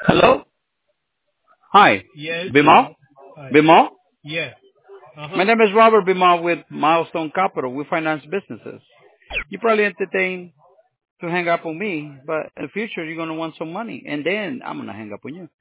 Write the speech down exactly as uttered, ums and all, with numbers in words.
Hello? Hi. Yes. Bimal? Hi. Bimal? Yeah. Uh My huh. name is Robert Bimal with Milestone Capital. We finance businesses. You probably entertain to hang up on me, but in the future you're gonna want some money, and then I'm gonna hang up on you.